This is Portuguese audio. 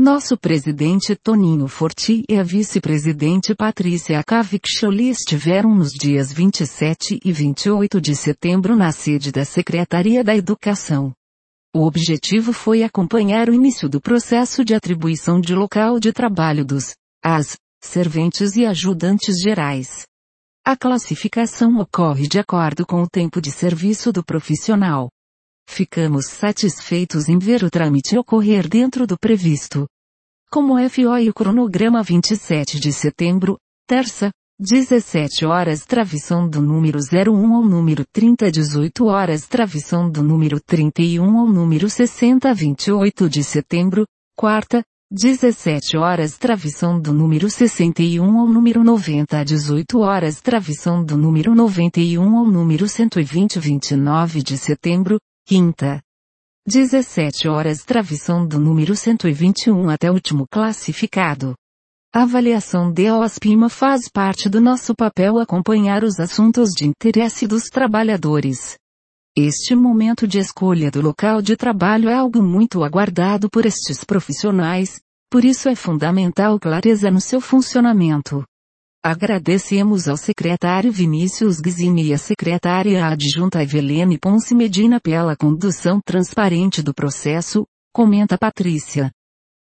Nosso presidente Toninho Forti e a vice-presidente Patrícia Cavicchioli estiveram nos dias 27 e 28 de setembro na sede da Secretaria da Educação. O objetivo foi acompanhar o início do processo de atribuição de local de trabalho dos serventes e ajudantes gerais. A classificação ocorre de acordo com o tempo de serviço do profissional. Ficamos satisfeitos em ver o trâmite ocorrer dentro do previsto. Como FOI o cronograma 27 de setembro, terça, 17 horas travição do número 01 ao número 30 18 horas travição do número 31 ao número 60 28 de setembro, quarta, 17 horas travição do número 61 ao número 90 18 horas travição do número 91 ao número 120 29 de setembro, quinta. 17 horas travição do número 121 até o último classificado. A avaliação de OSPIMA faz parte do nosso papel acompanhar os assuntos de interesse dos trabalhadores. Este momento de escolha do local de trabalho é algo muito aguardado por estes profissionais, por isso é fundamental clareza no seu funcionamento. Agradecemos ao secretário Vinícius Guizini e à secretária adjunta Evelene Ponce Medina pela condução transparente do processo, comenta Patrícia.